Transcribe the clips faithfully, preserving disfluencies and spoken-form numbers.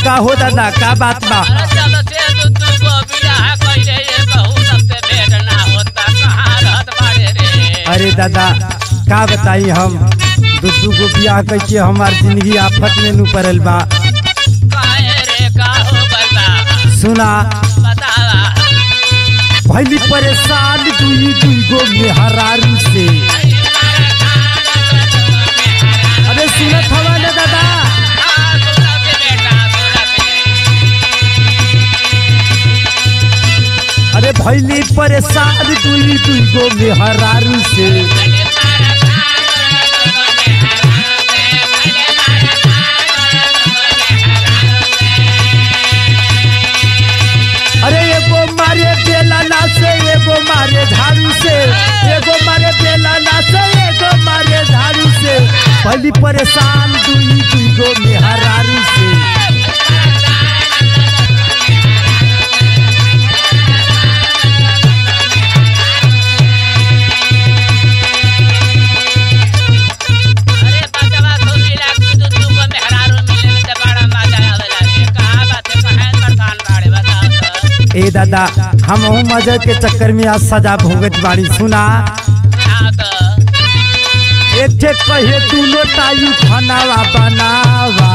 का हो दादा का बात बा? अरे दादा का बताई हम दुदू को बियाह करके हमार जिंदगी आफत में नू पड़ल बा। सुना पहली परेशान दुई दुई गो मेहरारू से। अरे सुनत हवा ना दादा? अरे भैली परेशान दुई दुई गो मेहरारू से। अरे एगो मारे बेलाना से एगो मारे झाड़ू से, एगो मारे बेलाना से एगो मारे झाड़ू से। पहली परेशान दुई दुई गो मेहरारू से। ए दादा हम मजे के चक्कर में आज सजा भोगत बाड़ी। सुना एक ठे कहे तू लोटायू खानावा बनावा।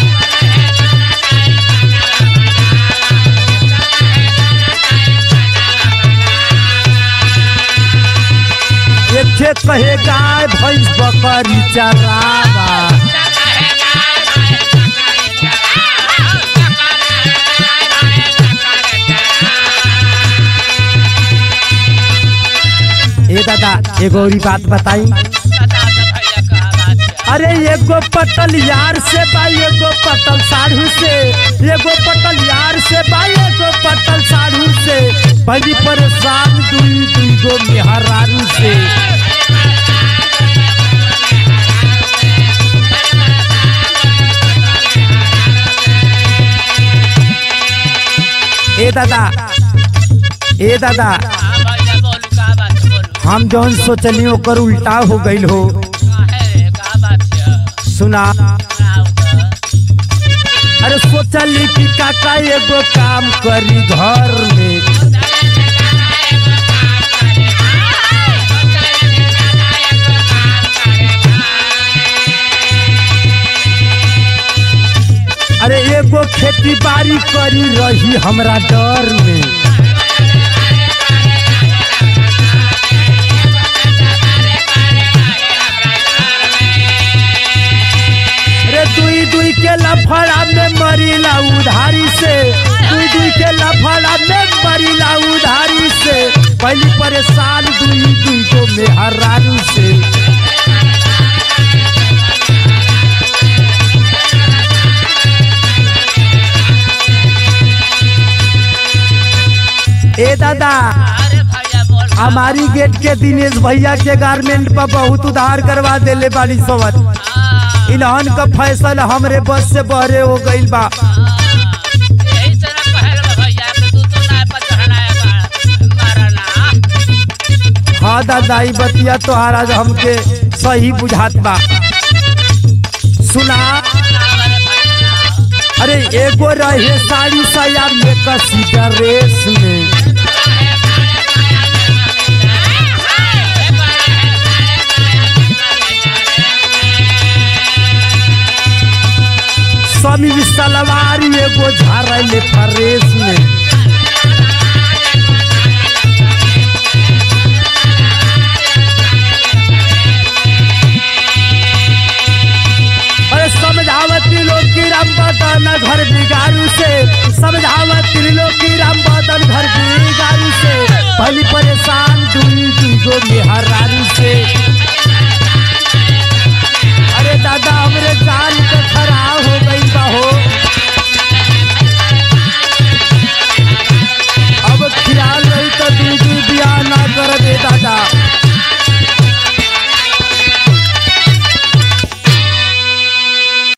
एक ठे कहे गाय भैंस बकरी चरावा। ए दादा एगो और बात बताई। अरे एगो पटल यार से बाई एगो पटल साढ़ू से, एगो पटल यार से बाई एगो पटल साढ़ू से। पहली परेशान दुई दुई गो मेहरारू से। ए दादा ए दादा हम जौन सोचली ओकर उल्टा हो गईल हो। सुना अरे सोचली कि काका एगो काम करी घर में। अरे एगो खेती बाड़ी करी रही हमरा डर में। दुई दुई के लफड़ा में मरीला उधारी से, दुई दुई के लफड़ा में मरीला उधारी से। पहली परेशान दुई दुई को मेहरारू से। ए दादा हमारी गेट के दिनेश भैया के गारमेंट पर बहुत उधार करवा देले बाड़ी सवत। इन्हन का फैसल हमरे बस से बहरे हो गईल बा। हाँ दादा ई बतिया तोहारा हमके सही बुझात बा। सुना अरे एगो रहे साड़ी साया में कसी ड्रेस में। स्वामी सलवारी एगो झारले फरेस में। अरे समझावती लोग की राम बदन घर बिगाड़ू से, समझावती लोग की राम बदन घर बिगाड़ू से। पहली परेशान दुई दुई गो मेहरारू से।